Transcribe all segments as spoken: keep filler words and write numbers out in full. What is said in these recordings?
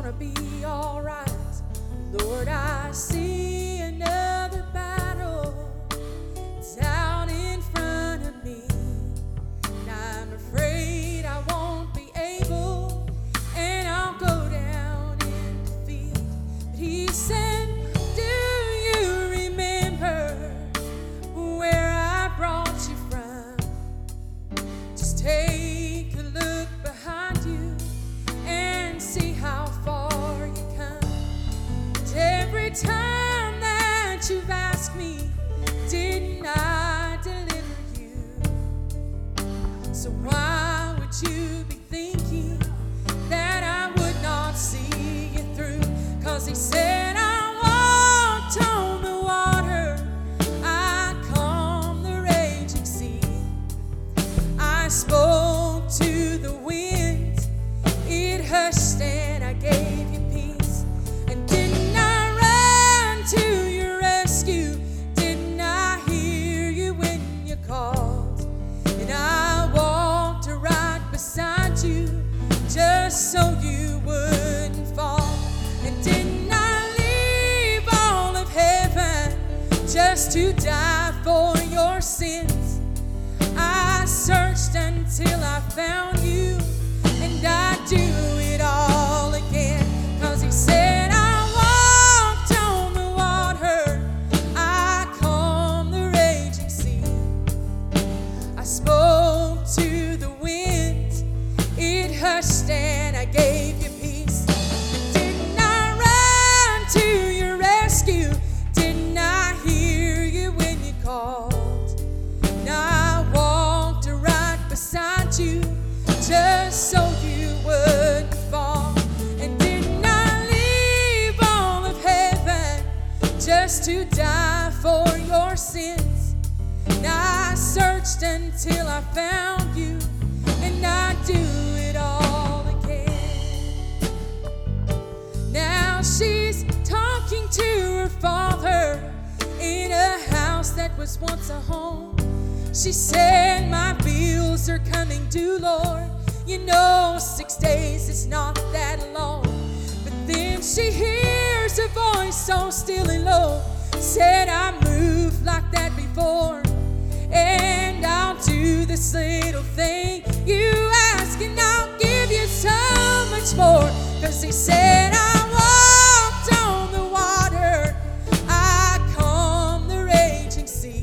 gonna be alright. Lord, I see another battle. It's out in front of me, and I'm afraid I won't be able, and I'll go down in defeat. But he said, do you remember where I brought you from? Just take a look behind you and see how far you come. And every time that you've asked me, didn't I deliver you? So why would you be thinking that I would not see you through? 'Cause he said, I walked on the water, I calmed the raging sea, I spoke to the wind, it hushed and I gave you peace. And didn't I run to your rescue? Didn't I hear you when you called? And I walked right beside you just so you wouldn't fall. And didn't I leave all of heaven just to die for your sins? I searched until I found you, and I do it all again. 'Cause he said, I walked on the water, I calmed the raging sea, I spoke to the wind, it hushed and I gave you peace. Didn't I run to your rescue? Didn't I hear you when you called? And I walked right beside you just so you wouldn't fall. And didn't I leave all of heaven just to die for your sins? And I searched until I found you, and I do it all again. Now she's talking to her father in a house that was once a home. She said, my bills are coming due, Lord. You know, six days is not that long. But then she hears a voice so still and low, said, I moved like that before, and I'll do this little thing you ask, and I'll give you so much more. 'Cause he said, I walked on the water, I calmed the raging sea,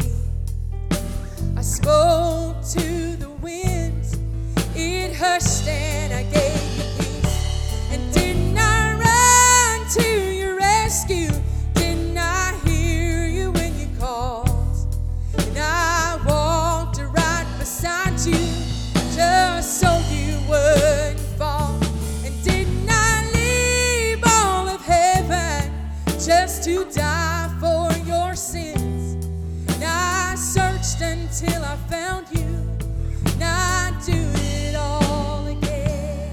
I spoke to the wind, it hushed and I gave you peace. And didn't I run to your rescue? Didn't I hear you when you called? And I walked right beside you just so you wouldn't fall. And didn't I leave all of heaven just to die for your sins? And I searched until I found you, and I do it all again.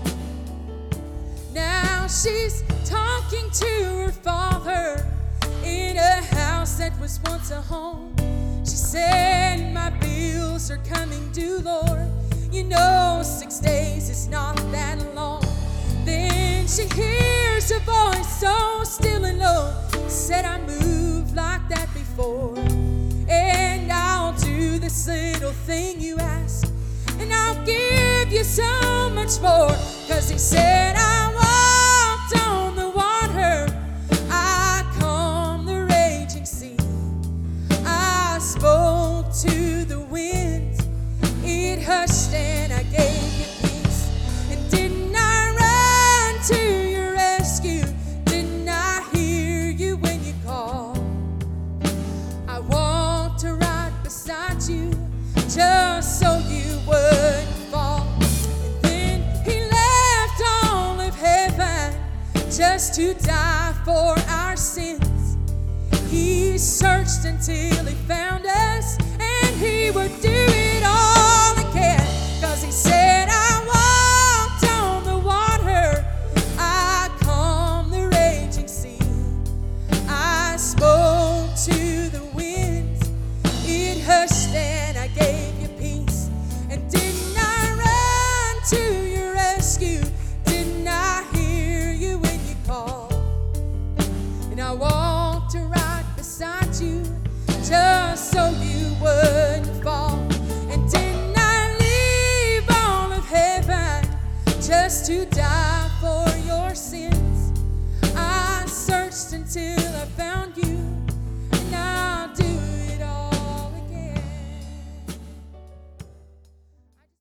Now she's talking to her father in a house that was once a home. She said, my bills are coming due, Lord. You know, six days is not that long. Then she hears a voice so still and low, said, I moved like that before, and I'll do this little thing you ask, and I'll give you so much more. 'Cause he said, I walked on the water, I calmed the raging sea, I spoke to the wind, it hushed and I gave you peace. And didn't I run to your rescue? Didn't I hear you when you called? I walked right beside you just so you wouldn't fall. And then he left all of heaven just to die for our sins. He searched until he found us, and he would do it all again. 'Cause he said, I walked on the water, I calmed the raging sea, I spoke to the wind, it hushed and I gave you peace. And didn't I run to your rescue? Didn't I hear you so you wouldn't fall. And didn't I leave all of heaven just to die?